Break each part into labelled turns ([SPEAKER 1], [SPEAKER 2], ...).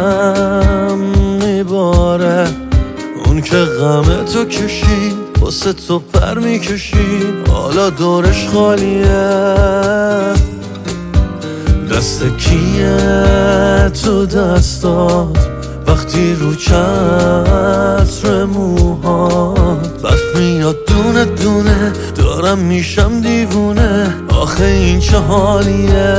[SPEAKER 1] دلم میباره، اون که غم تو کشید واسه تو پر میکشید، حالا دورش خالیه. دست کیه تو دستات وقتی رو چتر موهات برف میاد دونه دونه، دارم میشم دیوونه، آخه این چه حالیه.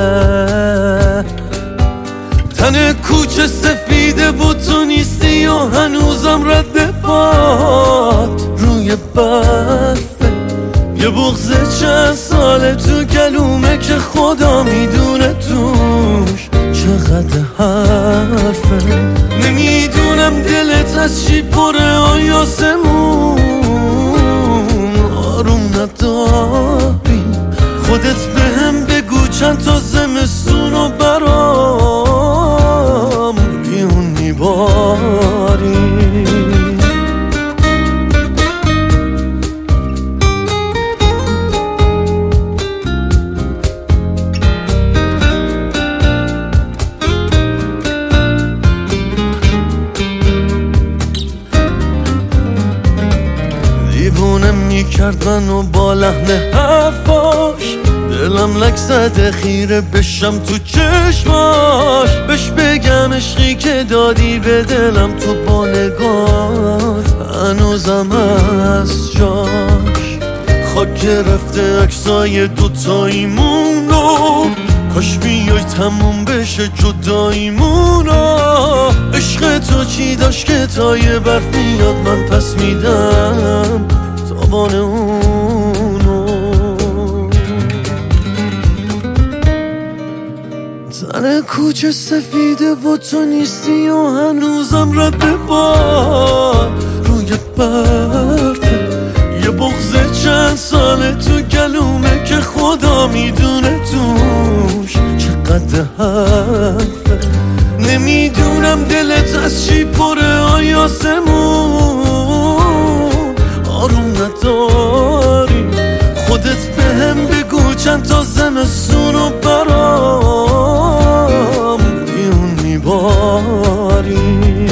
[SPEAKER 1] تن کوچه سفیده بود تو نیستی و هنوزم رد پات روی برفه، یه بغض چند ساله تو گلومه که خدا میدونه توش چقدر حرفه. نمیدونم دلت از چی پره آیاسمون، آروم نداری خودت بهم بگو چند تا زمستون رو برام بیون میباری. دیوونه میکرد منو با لحن حرفاش، دلم لک زده خیره بشم تو چشماش، بهش بگم عشقی که دادی به دلم تو با نگاه هنوزم از جاش. خاک گرفته عکسای دوتاییمونو، کاش بیای تموم بشه جداییمونو. عشق تو چی داشت که تا یه برف میاد من پس میدم تاوان اونو. تن کوچه سفیده و تو نیستی و هنوزم رد باد روی برفه، یه بغض چند ساله تو گلومه که خدا میدونه توش چقدر حرفه. نمیدونم دلت از چی پره آیاسمون، آروم نداری خودت بهم بگو چند تا زمستون رو برام بیون میباری.